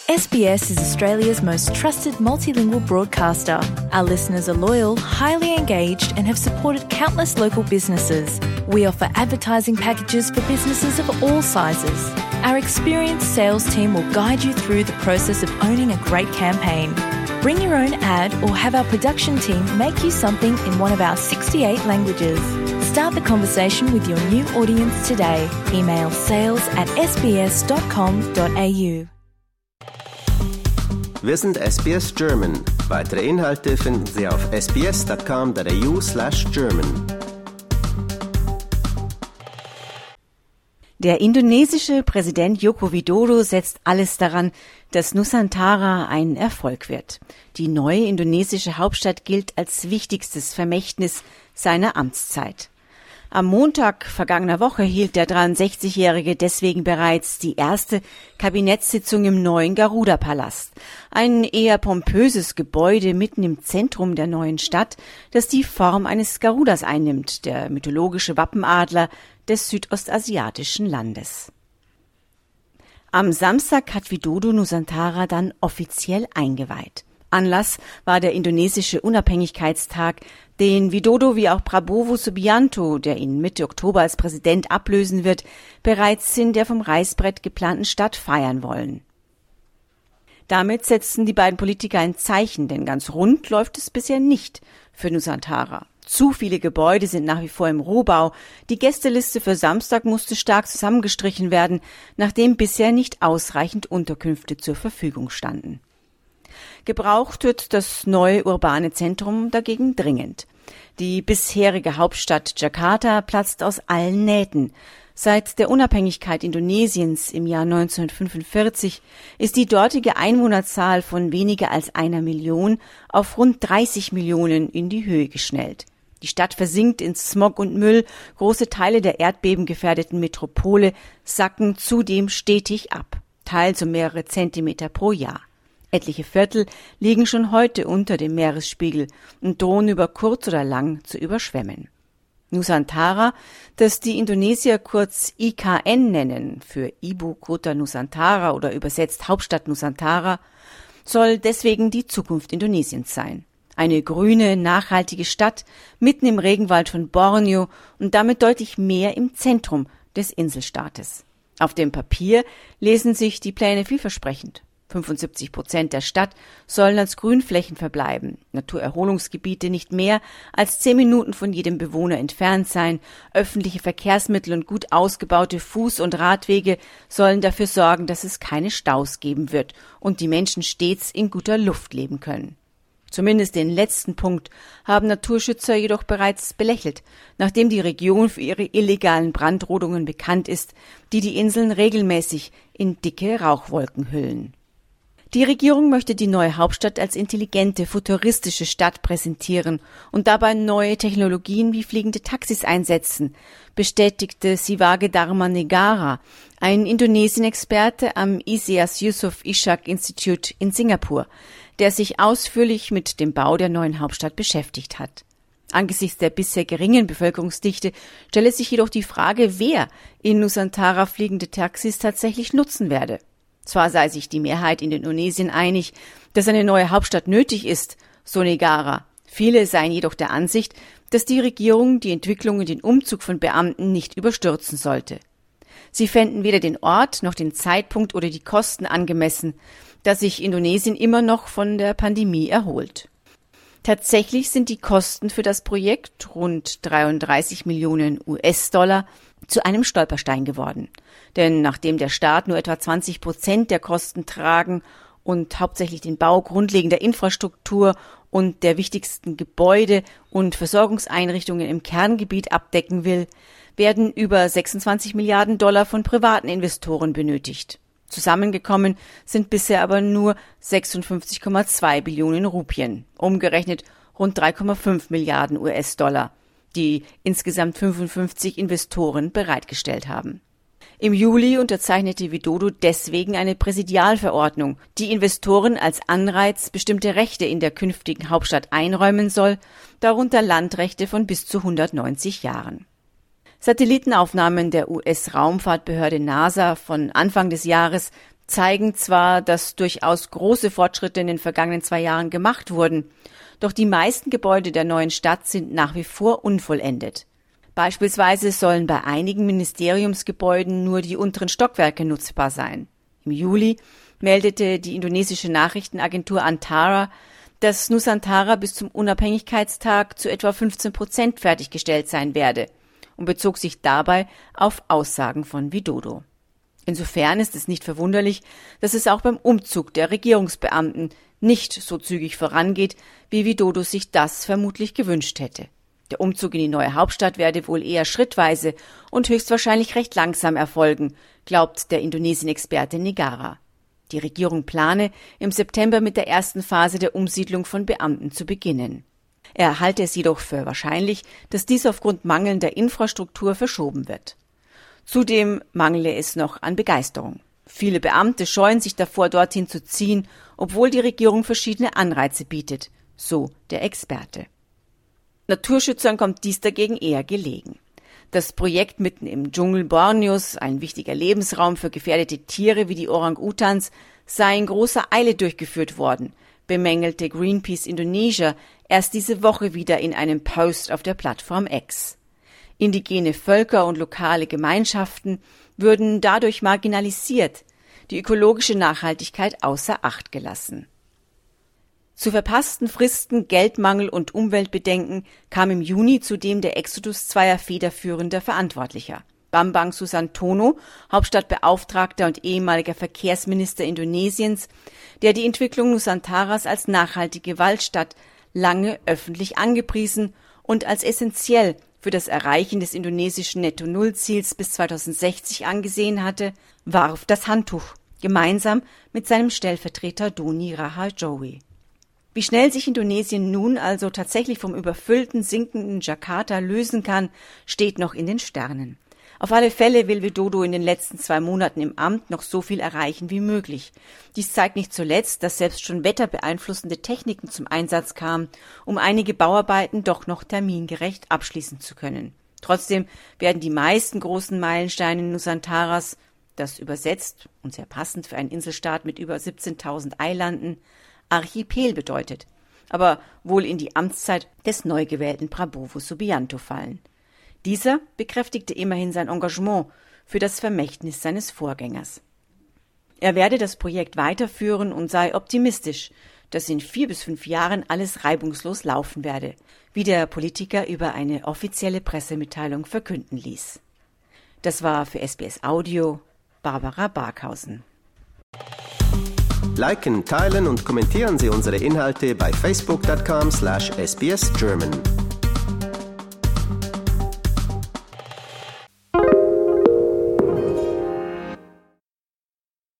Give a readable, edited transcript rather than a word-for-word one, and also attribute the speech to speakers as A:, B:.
A: SBS is Australia's most trusted multilingual broadcaster. Our listeners are loyal, highly engaged and have supported countless local businesses. We offer advertising packages for businesses of all sizes. Our experienced sales team will guide you through the process of owning a great campaign. Bring your own ad or have our production team make you something in one of our 68 languages. Start the conversation with your new audience today. Email sales@sbs.com.au.
B: Wir sind SBS German. Weitere Inhalte finden Sie auf sbs.com.au/German.
C: Der indonesische Präsident Joko Widodo setzt alles daran, dass Nusantara ein Erfolg wird. Die neue indonesische Hauptstadt gilt als wichtigstes Vermächtnis seiner Amtszeit. Am Montag vergangener Woche hielt der 63-Jährige deswegen bereits die erste Kabinettssitzung im neuen Garuda-Palast. Ein eher pompöses Gebäude mitten im Zentrum der neuen Stadt, das die Form eines Garudas einnimmt, der mythologische Wappenadler des südostasiatischen Landes. Am Samstag hat Widodo Nusantara dann offiziell eingeweiht. Anlass war der indonesische Unabhängigkeitstag, den Widodo wie auch Prabowo Subianto, der ihn Mitte Oktober als Präsident ablösen wird, bereits in der vom Reißbrett geplanten Stadt feiern wollen. Damit setzten die beiden Politiker ein Zeichen, denn ganz rund läuft es bisher nicht für Nusantara. Zu viele Gebäude sind nach wie vor im Rohbau. Die Gästeliste für Samstag musste stark zusammengestrichen werden, nachdem bisher nicht ausreichend Unterkünfte zur Verfügung standen. Gebraucht wird das neue urbane Zentrum dagegen dringend. Die bisherige Hauptstadt Jakarta platzt aus allen Nähten. Seit der Unabhängigkeit Indonesiens im Jahr 1945 ist die dortige Einwohnerzahl von weniger als 1 Million auf rund 30 Millionen in die Höhe geschnellt. Die Stadt versinkt in Smog und Müll, große Teile der erdbebengefährdeten Metropole sacken zudem stetig ab, teils um mehrere Zentimeter pro Jahr. Etliche Viertel liegen schon heute unter dem Meeresspiegel und drohen über kurz oder lang zu überschwemmen. Nusantara, das die Indonesier kurz IKN nennen, für Ibu Kota Nusantara oder übersetzt Hauptstadt Nusantara, soll deswegen die Zukunft Indonesiens sein. Eine grüne, nachhaltige Stadt mitten im Regenwald von Borneo und damit deutlich mehr im Zentrum des Inselstaates. Auf dem Papier lesen sich die Pläne vielversprechend. 75% der Stadt sollen als Grünflächen verbleiben, Naturerholungsgebiete nicht mehr als 10 Minuten von jedem Bewohner entfernt sein, öffentliche Verkehrsmittel und gut ausgebaute Fuß- und Radwege sollen dafür sorgen, dass es keine Staus geben wird und die Menschen stets in guter Luft leben können. Zumindest den letzten Punkt haben Naturschützer jedoch bereits belächelt, nachdem die Region für ihre illegalen Brandrodungen bekannt ist, die die Inseln regelmäßig in dicke Rauchwolken hüllen. Die Regierung möchte die neue Hauptstadt als intelligente, futuristische Stadt präsentieren und dabei neue Technologien wie fliegende Taxis einsetzen, bestätigte Sivage Dharmanegara, ein Indonesien-Experte am Iseas Yusof Ishak Institute in Singapur, der sich ausführlich mit dem Bau der neuen Hauptstadt beschäftigt hat. Angesichts der bisher geringen Bevölkerungsdichte stelle sich jedoch die Frage, wer in Nusantara fliegende Taxis tatsächlich nutzen werde. Zwar sei sich die Mehrheit in Indonesien einig, dass eine neue Hauptstadt nötig ist, so Negara. Viele seien jedoch der Ansicht, dass die Regierung die Entwicklung und den Umzug von Beamten nicht überstürzen sollte. Sie fänden weder den Ort noch den Zeitpunkt oder die Kosten angemessen, da sich Indonesien immer noch von der Pandemie erholt. Tatsächlich sind die Kosten für das Projekt, rund 33 Millionen US-Dollar, zu einem Stolperstein geworden. Denn nachdem der Staat nur etwa 20% der Kosten tragen und hauptsächlich den Bau grundlegender Infrastruktur und der wichtigsten Gebäude und Versorgungseinrichtungen im Kerngebiet abdecken will, werden über 26 Milliarden Dollar von privaten Investoren benötigt. Zusammengekommen sind bisher aber nur 56,2 Billionen Rupien, umgerechnet rund 3,5 Milliarden US-Dollar, die insgesamt 55 Investoren bereitgestellt haben. Im Juli unterzeichnete Widodo deswegen eine Präsidialverordnung, die Investoren als Anreiz bestimmte Rechte in der künftigen Hauptstadt einräumen soll, darunter Landrechte von bis zu 190 Jahren. Satellitenaufnahmen der US-Raumfahrtbehörde NASA von Anfang des Jahres zeigen zwar, dass durchaus große Fortschritte in den vergangenen 2 Jahren gemacht wurden, doch die meisten Gebäude der neuen Stadt sind nach wie vor unvollendet. Beispielsweise sollen bei einigen Ministeriumsgebäuden nur die unteren Stockwerke nutzbar sein. Im Juli meldete die indonesische Nachrichtenagentur Antara, dass Nusantara bis zum Unabhängigkeitstag zu etwa 15% fertiggestellt sein werde und bezog sich dabei auf Aussagen von Widodo. Insofern ist es nicht verwunderlich, dass es auch beim Umzug der Regierungsbeamten nicht so zügig vorangeht, wie Widodo sich das vermutlich gewünscht hätte. Der Umzug in die neue Hauptstadt werde wohl eher schrittweise und höchstwahrscheinlich recht langsam erfolgen, glaubt der Indonesien-Experte Negara. Die Regierung plane, im September mit der ersten Phase der Umsiedlung von Beamten zu beginnen. Er halte es jedoch für wahrscheinlich, dass dies aufgrund mangelnder Infrastruktur verschoben wird. Zudem mangle es noch an Begeisterung. Viele Beamte scheuen sich davor, dorthin zu ziehen, obwohl die Regierung verschiedene Anreize bietet, so der Experte. Naturschützern kommt dies dagegen eher gelegen. Das Projekt mitten im Dschungel Borneos, ein wichtiger Lebensraum für gefährdete Tiere wie die Orang-Utans, sei in großer Eile durchgeführt worden, bemängelte Greenpeace Indonesia erst diese Woche wieder in einem Post auf der Plattform X. Indigene Völker und lokale Gemeinschaften würden dadurch marginalisiert, die ökologische Nachhaltigkeit außer Acht gelassen. Zu verpassten Fristen, Geldmangel und Umweltbedenken kam im Juni zudem der Exodus zweier federführender Verantwortlicher. Bambang Susantono, Hauptstadtbeauftragter und ehemaliger Verkehrsminister Indonesiens, der die Entwicklung Nusantaras als nachhaltige Waldstadt lange öffentlich angepriesen und als essentiell für das Erreichen des indonesischen Netto-Null-Ziels bis 2060 angesehen hatte, warf das Handtuch, gemeinsam mit seinem Stellvertreter Doni Rahajowi. Wie schnell sich Indonesien nun also tatsächlich vom überfüllten, sinkenden Jakarta lösen kann, steht noch in den Sternen. Auf alle Fälle will Widodo in den letzten 2 Monaten im Amt noch so viel erreichen wie möglich. Dies zeigt nicht zuletzt, dass selbst schon wetterbeeinflussende Techniken zum Einsatz kamen, um einige Bauarbeiten doch noch termingerecht abschließen zu können. Trotzdem werden die meisten großen Meilensteine Nusantaras, das übersetzt und sehr passend für einen Inselstaat mit über 17.000 Eilanden, Archipel bedeutet, aber wohl in die Amtszeit des neu gewählten Prabowo Subianto fallen. Dieser bekräftigte immerhin sein Engagement für das Vermächtnis seines Vorgängers. Er werde das Projekt weiterführen und sei optimistisch, dass in 4 bis 5 Jahren alles reibungslos laufen werde, wie der Politiker über eine offizielle Pressemitteilung verkünden ließ. Das war für SBS Audio Barbara Barkhausen.
B: Liken, teilen und kommentieren Sie unsere Inhalte bei facebook.com/sbsgerman.